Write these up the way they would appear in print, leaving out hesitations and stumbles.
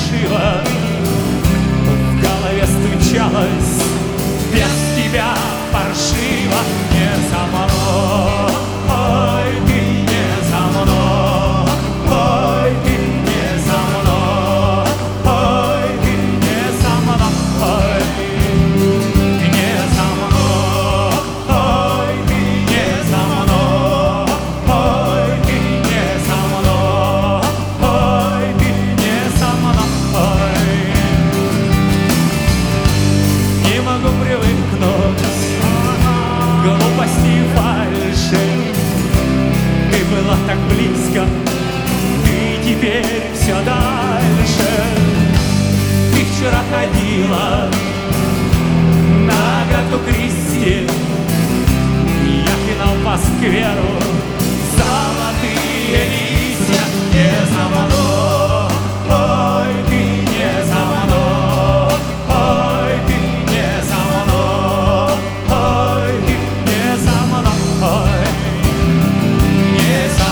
фальшиво в голове стучалось. Без тебя паршиво, не со мной, ты не со мной, ты не со мной, ты не со мной, не со мной, ты не со мной, ты не со мной, ты не со мной. Не могу привыкнуть к глупости и фальши. Ты была так близко, ты теперь все дальше. Ты вчера ходила на Агату Кристи, я финал по скверу, золотые листья. Не за мной, ты не за мной, ты не за мной, ты не за мной, не за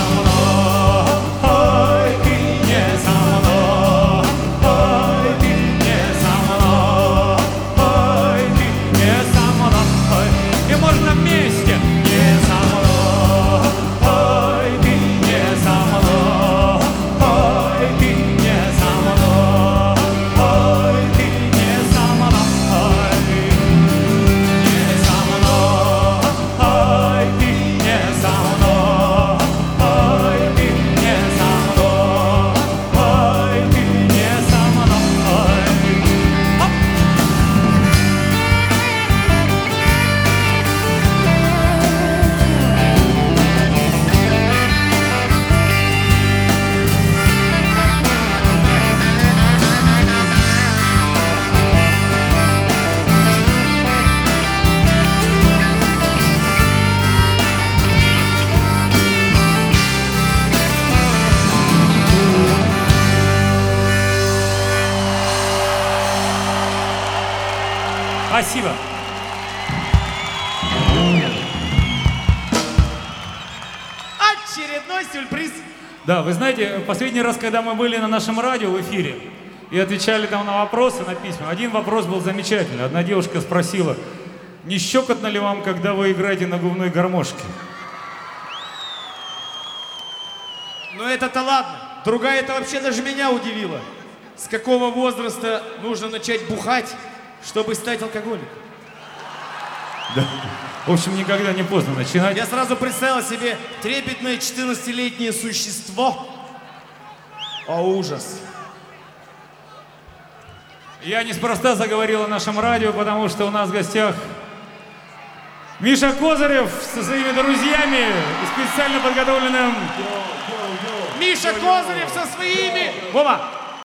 мной, ты не за мной, ты не за мной, ты не за мной. И можно вместе. Не за мной, ты не за мной, ты не за мной, ты не за мной, не за мной, ты не за мной, ты не за мной, ты не за мной. Спасибо. Очередной сюрприз. Да, вы знаете, последний раз, когда мы были на нашем радио в эфире и отвечали там на вопросы, на письма, один вопрос был замечательный. Одна девушка спросила, не щекотно ли вам, когда вы играете на губной гармошке? Но это-то ладно. Другая это вообще даже меня удивила. С какого возраста нужно начать бухать, чтобы стать алкоголиком? Да. В общем, никогда не поздно начинать. Я сразу представил себе трепетное 14-летнее существо. О, ужас. Я неспроста заговорил о нашем радио, потому что у нас в гостях Миша Козырев со своими друзьями и специально подготовленным... Миша Козырев со своими... Вова!